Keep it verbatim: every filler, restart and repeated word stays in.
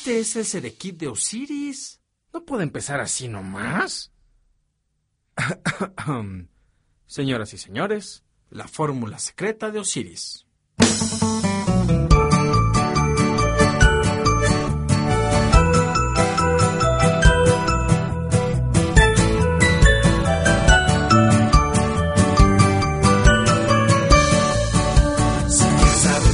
Este es el Serekit de Osiris. ¿No puede empezar así nomás? Señoras y señores, la fórmula secreta de Osiris.